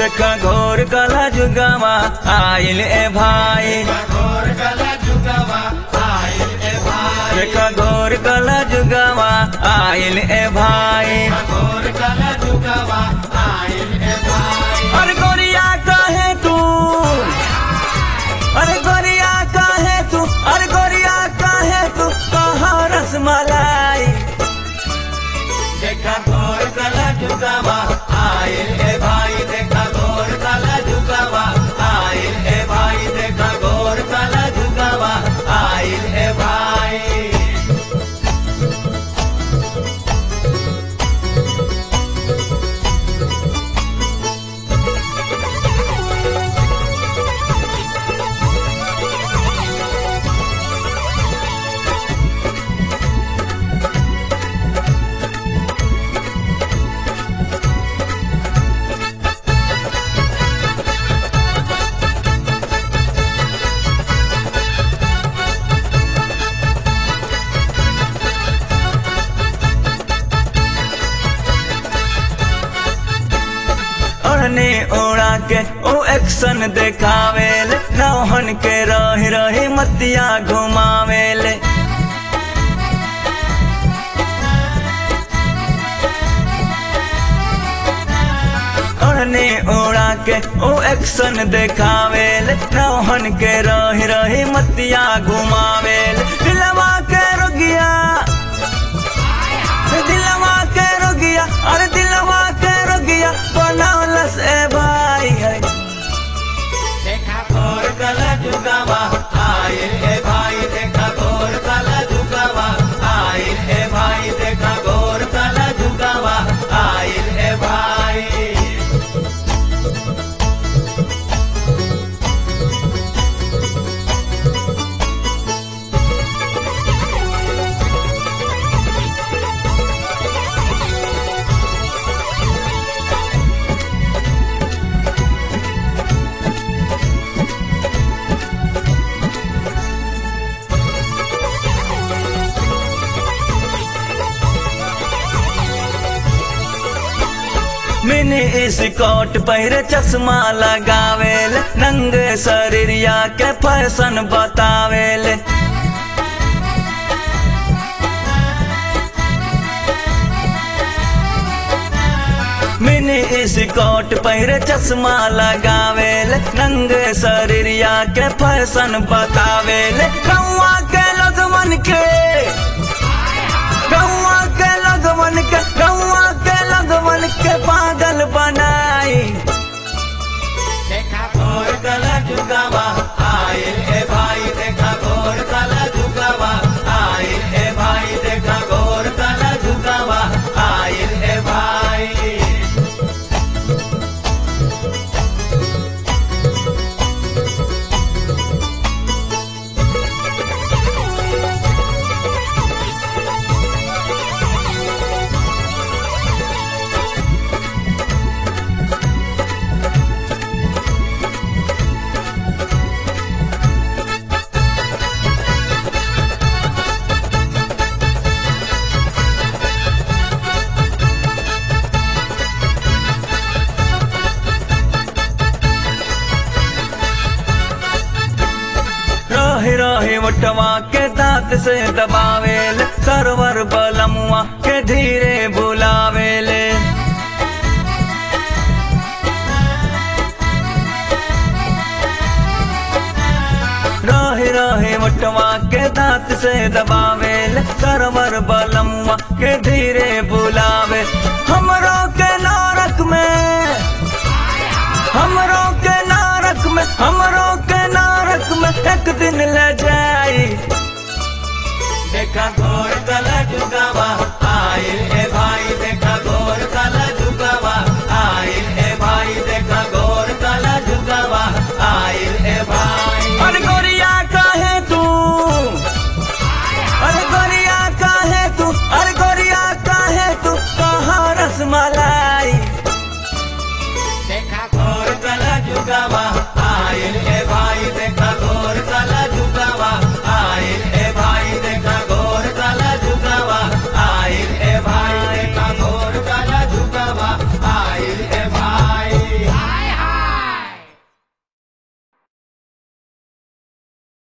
देखा घोर कला जुगावा आइल ए भाई, देखा घोर कला जुगावा आइल ए भाई। अरे गोरिया काहे तू, अरे गोरिया काहे तू, अरे गोरिया काहे तू कहा रसमलाई। देखा घोर कला जुगावा आइल ए भाई, देखा घोर कला जुगावा आइल ए भाई, देखा घोर कला जुगावा आइल ए भाई। ओढ़ने ओढ़ा के ओ एक्शन देखावेल, नौहन के रही रही मतिया घुमावेले। ओढ़ने ओढ़ा के ओ एक्शन देखावेल, नौहन के रही रही मतिया घुमावेल। दिलवा के रोगिया, दिलवा के रोगिया, अरे दिलवा के रोगिया बनौलस ए भाई है। देखा घोर कला जुगावा आइल ए भाई, देखा घोर कला जुगावा आइल ए भाई, देखा घोर कला जुगावा आइल ए भाई। मिनी स्कर्ट पहिरे चश्मा लगावेल, नंगे शरीरिया के फैशन बतावेल। मिनी स्कर्ट पहिरे चश्मा लगावेल, नंगे शरीरिया के फैशन बतावेल। गौवा के लगवन के, गौवा के लगवन के, गौवा के लगवन के पागल बनाई। देखा घोर कला जुगावा आइल ए भाई, देखा घोर कला जुगावा आइल ए भाई, देखा घोर कला जुगावा आइल ए भाई। रहे रहे वटवा के दांत से दबावेल, सरवर बलमुआ के धीरे बुलावेले। रहे रहे वटवा के दांत से दबावेल, सरवर बलमुआ के धीरे बुलावे। हमरो के नरक में, हमरो के नरक में, हमरो के नरक में एक दिन ले जाई। देखा घोर कला जुगावा आइल